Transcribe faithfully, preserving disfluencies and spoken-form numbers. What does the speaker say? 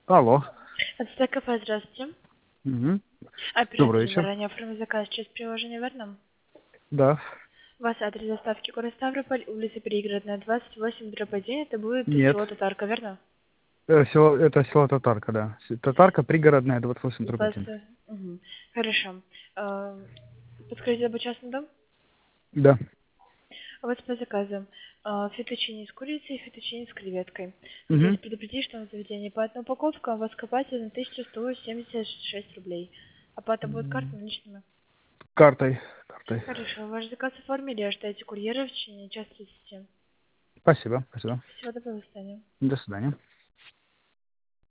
Алло. Это кафе, здравствуйте. Угу. Добрый Оперативно вечер. заранее оформить заказ через приложение верно? Да. У вас адрес доставки город Ставрополь, улица Перегородная, двадцать восемь, дробь один, это будет Нет. село Татарка, верно? Э, село- это село Татарка, да. С- Татарка пригородная, двадцать восемь дробь один. двадцать. Угу. Хорошо. А, Подскажите, обучастный дом? Да. У вас по заказам а, фетучини с курицей и фетучини с креветкой. Хотелось Угу. предупредить, что на заведении по одной упаковке у вас копатель на тысячу сто семьдесят шесть рублей. Оплата будет картами наличными. Картой. Картой. Хорошо, ваш заказ оформили, ожидайте курьера в течение часа тридцати. Спасибо. Спасибо. Всего доброго, до свидания. До свидания.